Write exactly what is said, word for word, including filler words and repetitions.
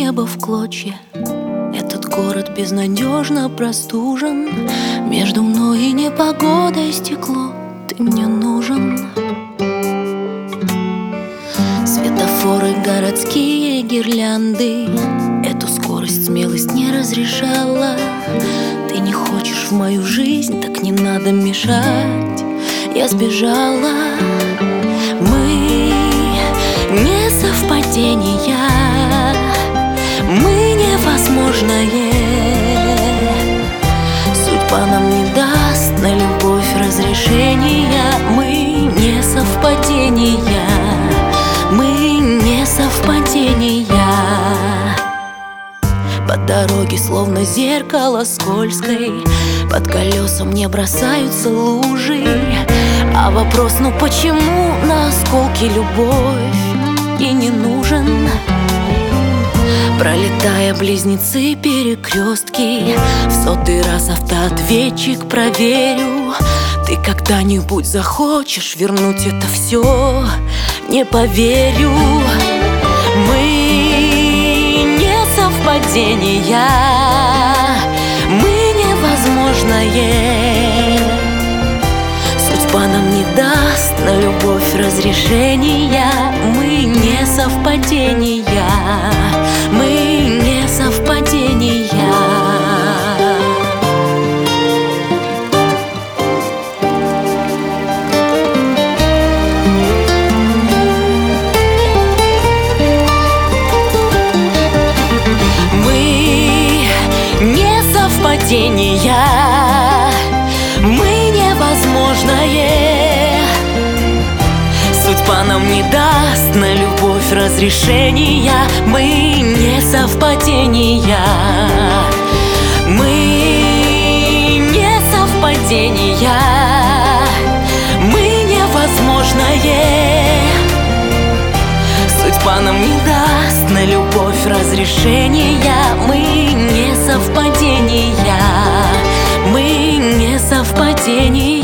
небо в клочья. Этот город безнадежно простужен. Между мной и непогодой стекло. Ты мне нужен. Светофоры, городские гирлянды. Эту скорость смелость не разрешала. Ты не хочешь в мою жизнь, так не надо мешать. Я сбежала. Мы не совпадения, мы невозможное. Судьба нам не даст на любовь разрешения. Мы не совпадения, мы не совпадения. По дороге словно зеркало скользкой, под колесом мне бросаются лужи. А вопрос, ну почему на осколки любовь и не нужен? Пролетая близнецы перекрестки, в сотый раз автоответчик проверю. Ты когда-нибудь захочешь вернуть это все? Не поверю. Мы не совпадения, мы невозможное. Судьба нам не даст на любовь разрешения. Мы не совпадения, мы не совпадения. Мы не совпадения, мы невозможное. Судьба нам не даст на любовь разрешения. Мы не совпадения, мы не совпадения, мы невозможное. Судьба нам не даст на любовь разрешения. Мы не совпадения, мы не совпадения.